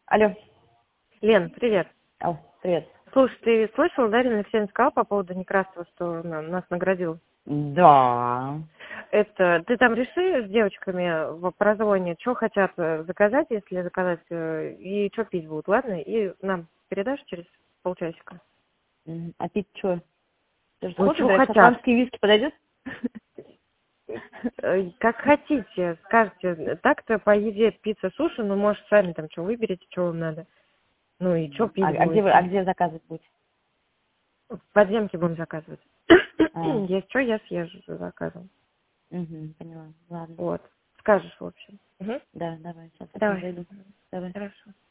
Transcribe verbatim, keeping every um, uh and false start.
Алло. Лен, привет. О, привет. Слушай, ты слышала, Дарья Алексеевна сказала по поводу Некрасова, что на- нас наградил? Да. Это, ты там реши с девочками в прозвоне, что хотят э, заказать, если заказать, э, и что пить будут, ладно? И нам передашь через полчасика? Мгм. А пить что? Ты же Ну, хочешь, что говорят, хотят? шотландский виски подойдет? Э, Как хотите, скажете. Так-то по еде пицца, суши, ну, может, сами там что выберете, что вам надо. Ну, и что А, пить а где вы, а будете? где заказывать будете? В подземке будем заказывать. А, Есть что, я съезжу за заказом. угу, поняла. Ладно. Вот. Скажешь, в общем. Мгм. Да, давай, сейчас я Давай. зайду. Давай. Хорошо.